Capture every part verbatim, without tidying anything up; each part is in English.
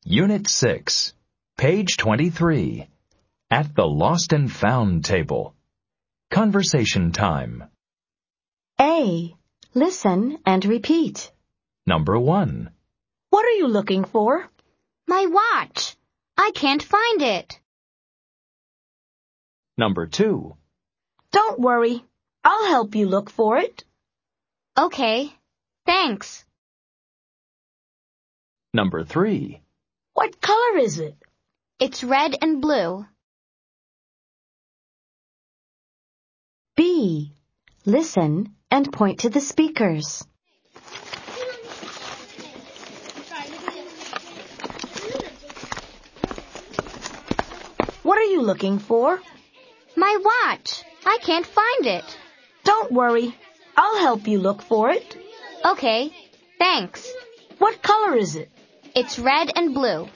Unit six, page twenty-three. At the Lost and Found table. Conversation time. A. Listen and repeat. Number one. What are you looking for? My watch. I can't find it. Number two. Don't worry. I'll help you look for it. Okay, thanks. Number three. What color is it? It's red and blue. B. Listen and point to the speakers. What are you looking for? My watch. I can't find it. Don't worry. I'll help you look for it. Okay, thanks. What color is it? It's red and blue.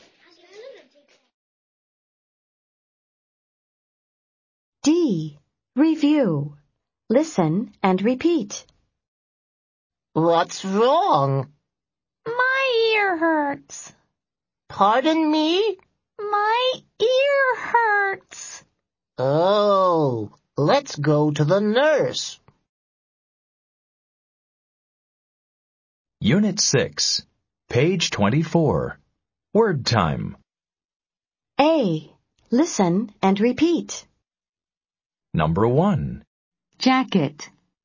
D. Review. Listen and repeat. What's wrong? My ear hurts. Pardon me? My ear hurts. Oh, let's go to the nurse. Unit six, page twenty-four. Word time. A. Listen and repeat. Number one. Jacket.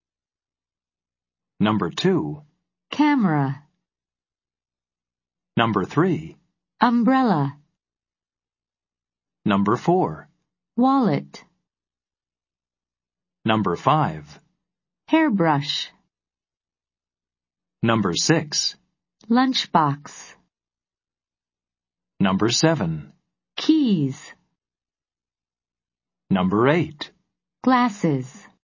Number two. Camera. Number three. Umbrella. Number four. Wallet. Number five. Hairbrush. Number six. Lunchbox. Number seven. Keys. Number eight. Glasses.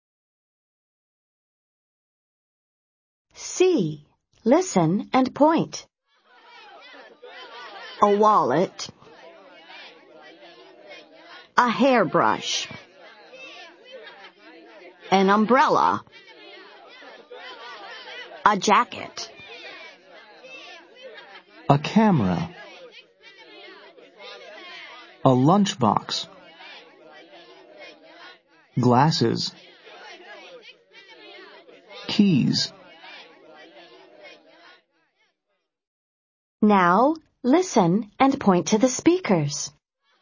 C. Listen and point. A wallet. A hairbrush. An umbrella. A jacket. A camera. A lunchbox. Glasses. Keys. Now, listen and point to the speakers.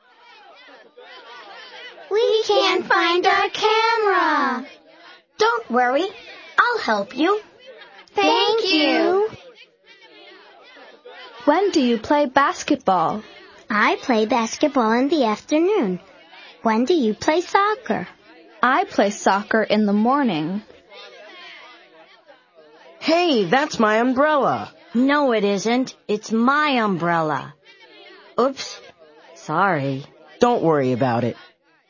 We can't find our camera. Don't worry. I'll help you. Thank you. When do you play basketball? I play basketball in the afternoon. When do you play soccer? I play soccer in the morning. Hey, that's my umbrella. No, it isn't. It's my umbrella. Oops. Sorry. Don't worry about it.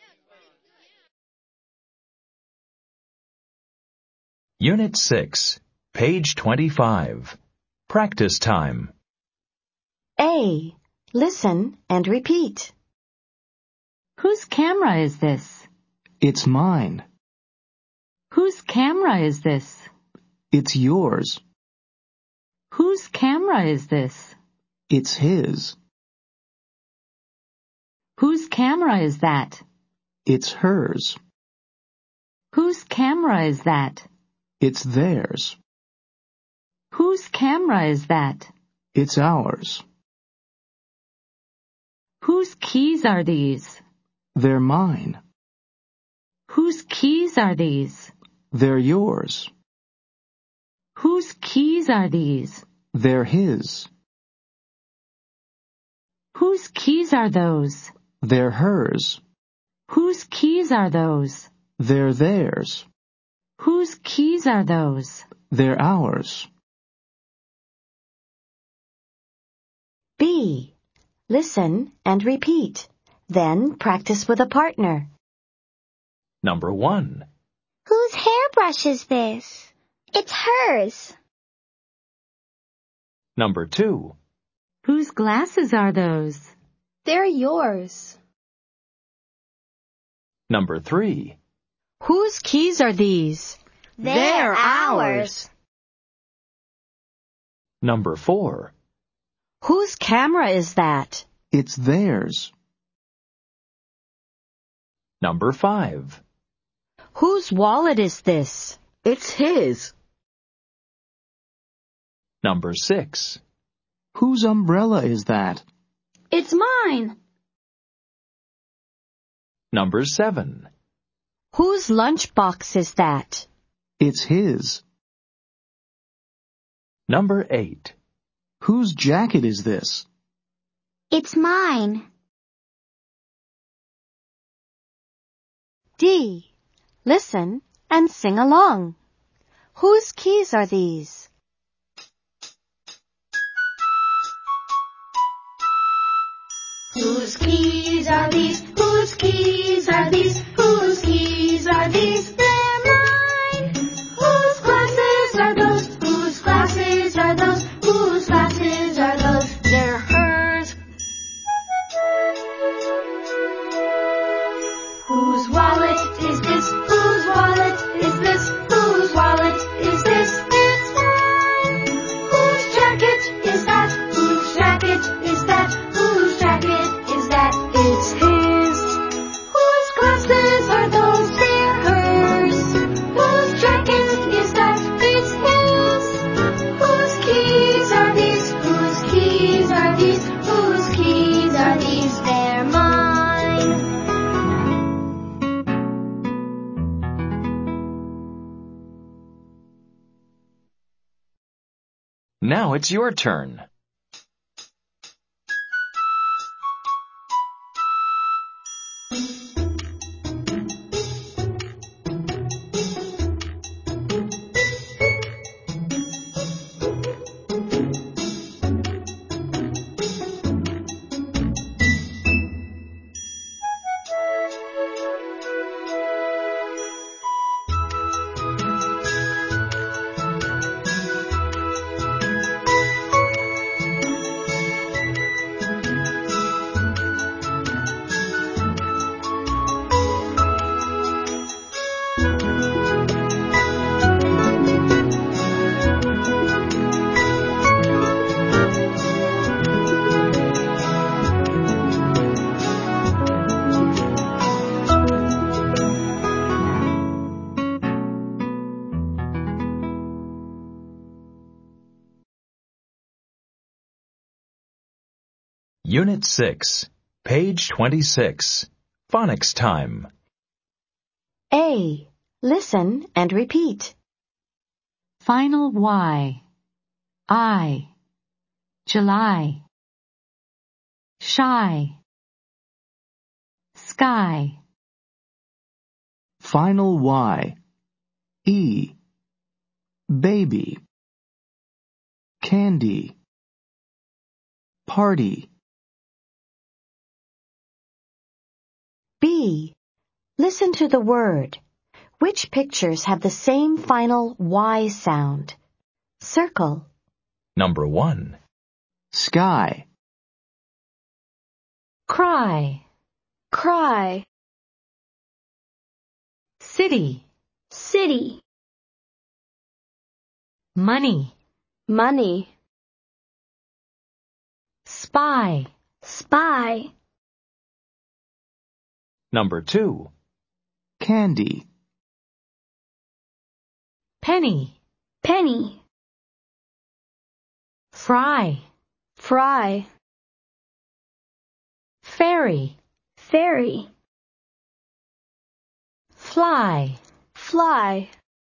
Unit six, page twenty-five. Practice time. A. Listen and repeat. Whose camera is this? It's mine. Whose camera is this? It's yours. Whose camera is this? It's his. Whose camera is that? It's hers. Whose camera is that? It's theirs. Whose camera is that? It's ours. Whose keys are these? They're mine. Whose keys are these? They're yours. Whose keys are these? They're his. Whose keys are those? They're hers. Whose keys are those? They're theirs. Whose keys are those? They're ours. B. Listen and repeat. Then practice with a partner. Number one. Whose hairbrush is this? It's hers. Number two. Whose glasses are those? They're yours. Number three. Whose keys are these? They're ours. Number four. Whose camera is that? It's theirs. Number five. Whose wallet is this? It's his. Number six. Whose umbrella is that? It's mine. Number seven. Whose lunchbox is that? It's his. Number eight. Whose jacket is this? It's mine. D. Listen and sing along. Whose keys are these? Whose keys are these? Whose keys are these? Whose keys are these? They're mine. Whose glasses are those? Whose glasses are those? Whose glasses are those? They're hers. Whose wallet is this? Whose wallet is this? Whose wallet is this? It's mine. Whose jacket is that? Whose jacket is that? Whose jacket is that? It's his. Whose glasses are those? They're hers. Whose jacket is that? It's his. Whose keys are these? Whose keys are these? Whose keys are these? They're mine. Now it's your turn. Unit six, page twenty-six. Phonics time. A. Listen and repeat. Final Y. I. July. Shy. Sky. Final Y. E. Baby. Candy. Party. B. Listen to the word. Which pictures have the same final Y sound? Circle. Number one. Sky. Cry. Cry. City. City. Money. Money. Spy. Spy. Number two. Candy. Penny. Penny. Fry. Fry. Fairy. Fairy. Fly. Fly.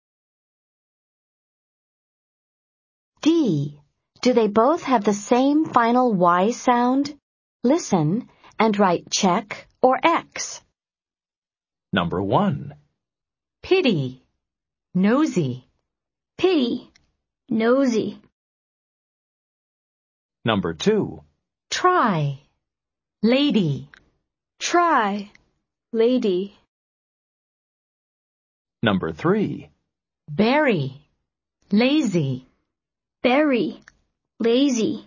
D. Do they both have the same final Y sound? Listen and write check or X. Number one. Pity. Nosy. Pity. Nosy. Number two. Try. Lady. Try. Lady. Number three. Berry. Lazy. Berry. Lazy.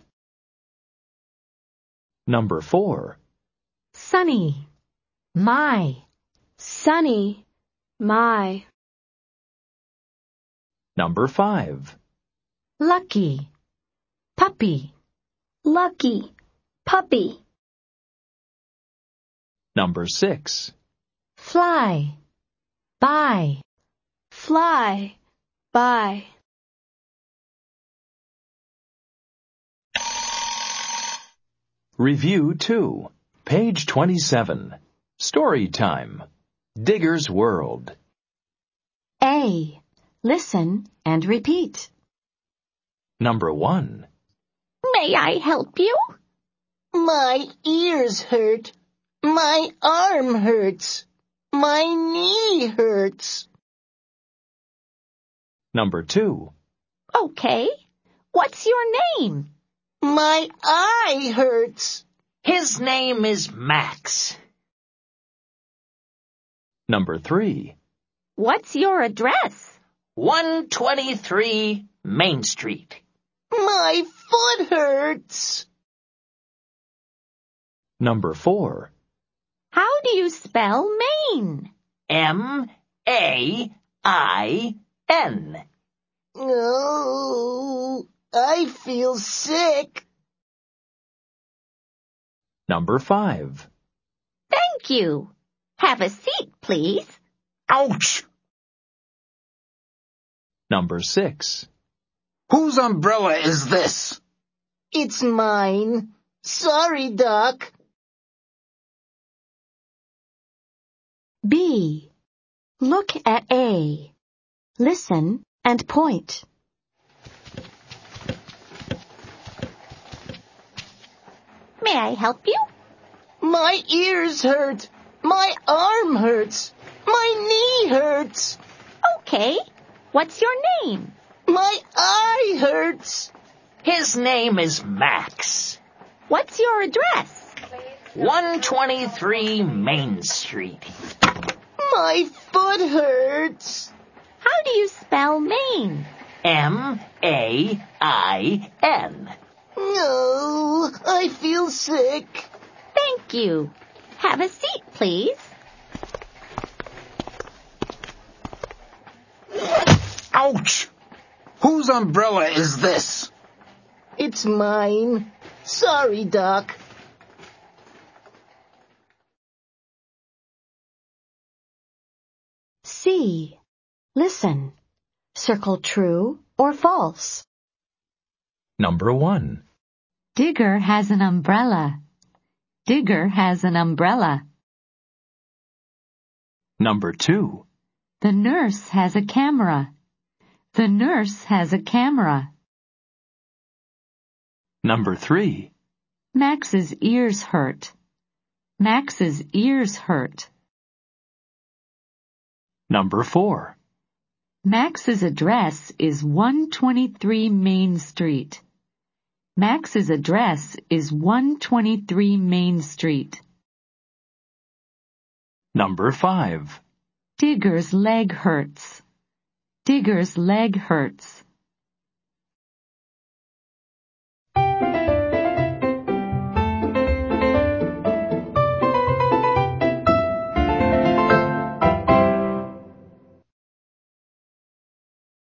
Number four. Sunny. My. Sunny. My. Number five. Lucky. Puppy. lucky, puppy. Number six. Fly. Buy. Fly, by. Review two. Page twenty-seven. Story time. Digger's World. A. Listen and repeat. Number one. May I help you? My ears hurt. My arm hurts. My knee hurts. Number two. Okay. What's your name? My eye hurts. His name is Max. Number three. What's your address? one twenty-three Main Street. My foot hurts. Number four. How do you spell Maine? M A I N. Oh, I feel sick. Number five. Thank you. Have a seat, please. Ouch! Number six. Whose umbrella is this? It's mine. Sorry, Doc. B. Look at A. Listen and point. May I help you? My ears hurt. My arm hurts. My knee hurts. Okay. What's your name? My eye hurts. His name is Max. What's your address? one twenty-three Main Street. My foot hurts. How do you spell Maine? M A I N. No, I feel sick. Thank you. Have a seat, please. Ouch! Whose umbrella is this? It's mine. Sorry, Doc. C. Listen. Circle true or false. Number one. Digger has an umbrella. Digger has an umbrella. Number two. The nurse has a camera. The nurse has a camera. Number three. Max's ears hurt. Max's ears hurt. Number four. Max's address is one twenty-three Main Street. Max's address is one twenty-three Main Street. Number five. Digger's leg hurts. Digger's leg hurts.